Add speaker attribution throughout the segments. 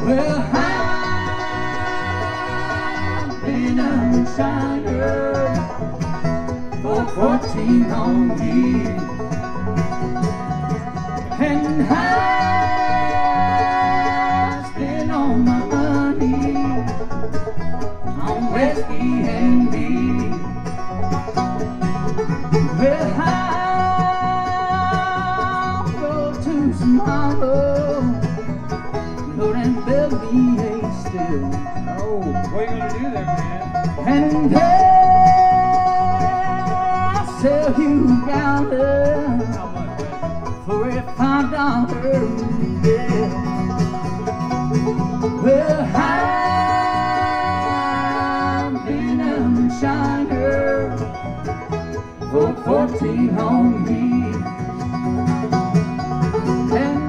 Speaker 1: Well, I've been a moonshiner for 14 long years, and I've spent all my money on whiskey and beer. Well, I'll go to some hollow, Lord, and build me a still.
Speaker 2: Oh, what are you gonna do there, man?
Speaker 1: And there I'll sell you a gallon
Speaker 2: How much, man?
Speaker 1: for a $5 bill. Well, I've been a moonshiner for 14 long years, and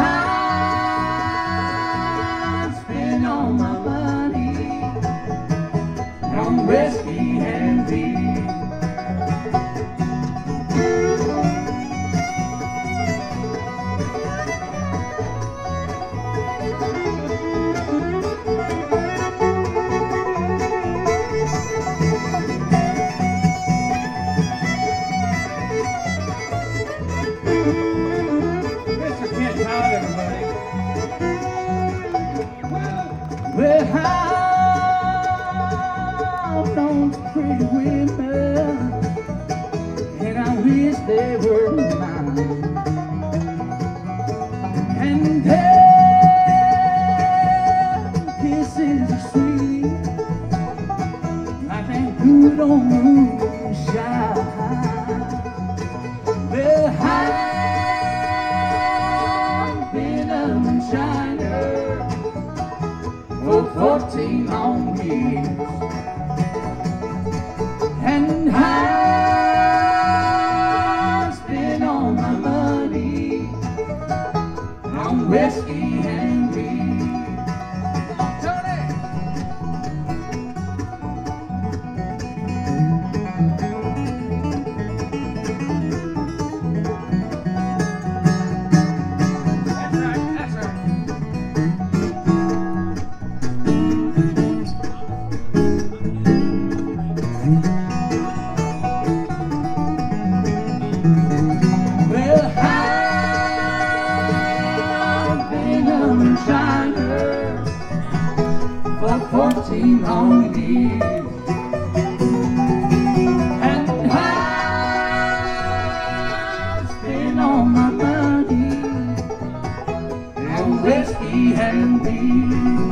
Speaker 1: I've spent all my money on whiskey and beer.
Speaker 2: Mr. Kent Todd, everybody.
Speaker 1: Well, I've known some pretty women, and I wish they were mine. And their kisses are sweet, like that good old moonshine. Well, I've been a moonshiner for 14 long years, and I've spent all my money on whiskey and beer. Tony!
Speaker 2: That's right, that's right.
Speaker 1: Well, I've been a moonshiner for 14 long years, and I've spent all my money on whiskey and beer,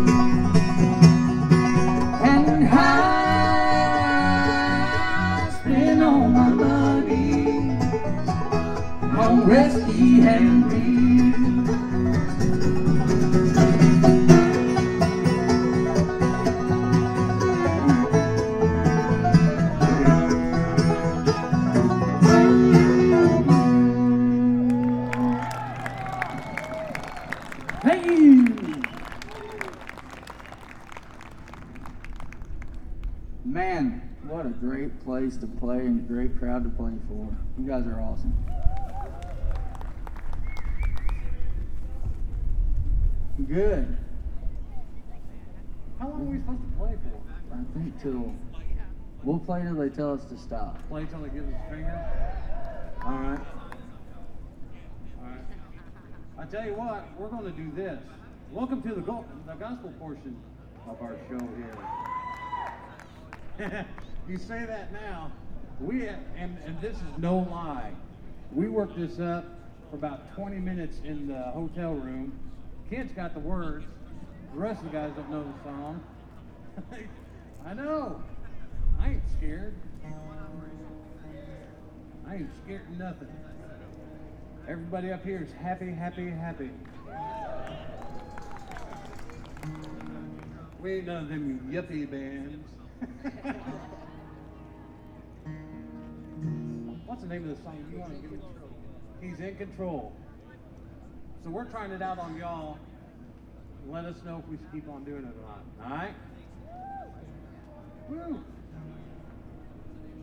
Speaker 1: and I've spent all my money on whiskey and beer. Thank you. Man, what a great place to play and a great crowd to play for. You guys are awesome. Good.
Speaker 2: How long are we supposed to play for?
Speaker 1: I think we'll play till they tell us to stop.
Speaker 2: Play till they give us a finger? All right. All right. I tell you what, we're going to do this. Welcome to the gospel portion of our show here. You say that now. And this is no lie. We worked this up for about 20 minutes in the hotel room. Kid's got the words. The rest of the guys don't know the song. I know. I ain't scared. I ain't scared of nothing. Everybody up here is happy, happy, happy. We ain't none of them yuppie bands. What's the name of the song? You want to give it? He's in control. So we're trying it out on y'all. Let us know if we should keep on doing it or not. All right? Woo!